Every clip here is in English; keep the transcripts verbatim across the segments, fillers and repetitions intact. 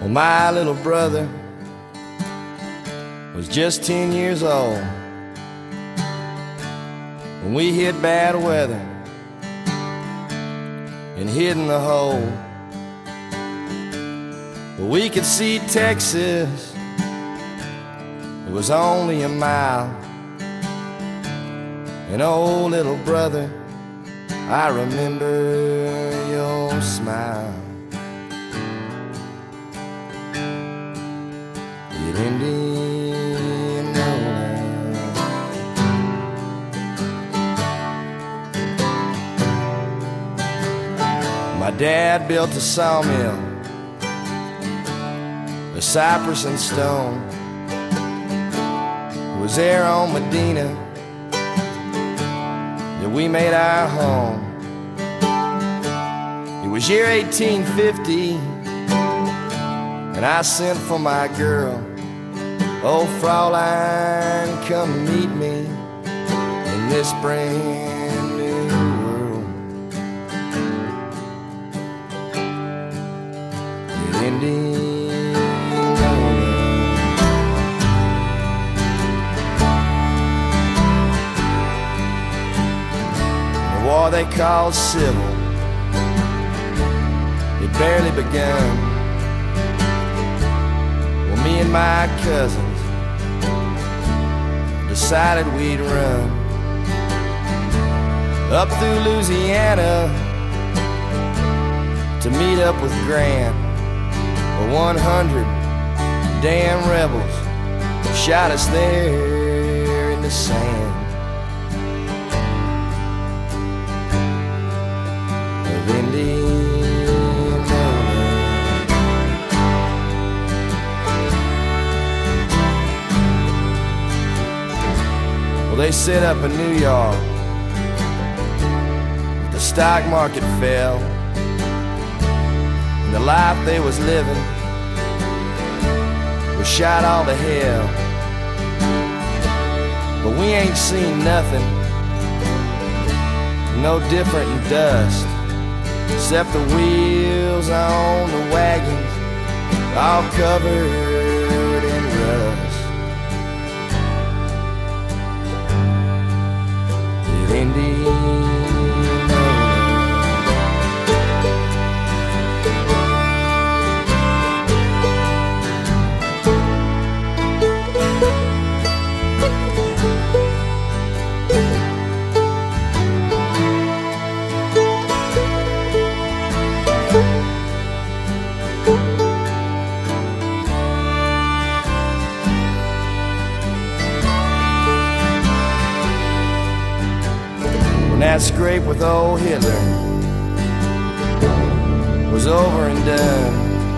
Well, my little brother was just ten years old when we hit bad weather and hid in the hole. But we could see Texas, it was only a mile. And oh, little brother, I remember your smile. It Indianola. My dad built a sawmill, a cypress and stone. It was there on Medina that we made our home. It was year eighteen fifty, and I sent for my girl. Oh, Fraulein, come meet me in this brand new world. In Indianola. The war they called civil, it barely begun. Well, me and my cousins decided we'd run up through Louisiana to meet up with Grant. But one hundred damn rebels shot us there in the sand of Indianola. Well, they set up in New York, the stock market fell, and the life they was living was shot all to hell. But we ain't seen nothing no different than dust, except the wheels on the wagons all covered in rust. Indianola. That scrape with old Hitler was over and done.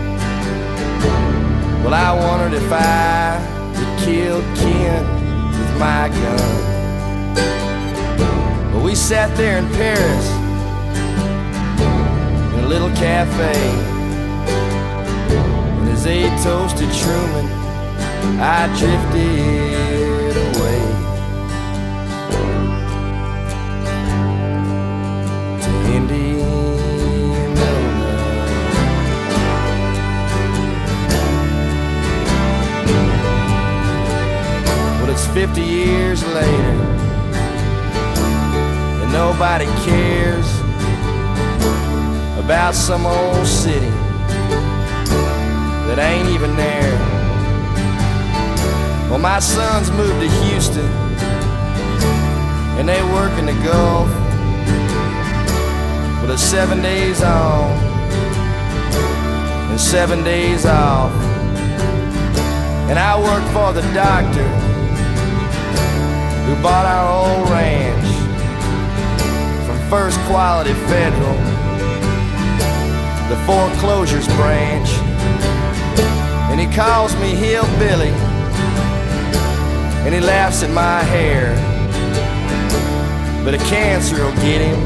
Well, I wondered if I had killed Ken with my gun. Well, we sat there in Paris in a little cafe, and as they toasted Truman, I drifted away. Fifty years later, and nobody cares about some old city that ain't even there. Well, my sons moved to Houston, and they work in the Gulf with a seven days on and seven days off. And I work for the doctor who bought our old ranch from First Quality Federal, the foreclosures branch. And he calls me hillbilly, and he laughs at my hair, but a cancer will get him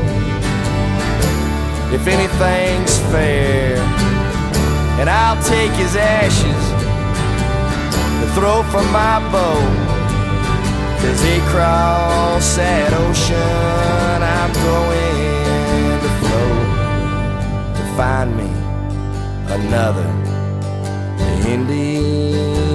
if anything's fair. And I'll take his ashes to throw from my boat, 'cause he crossed that ocean I'm going to float to find me another Indian.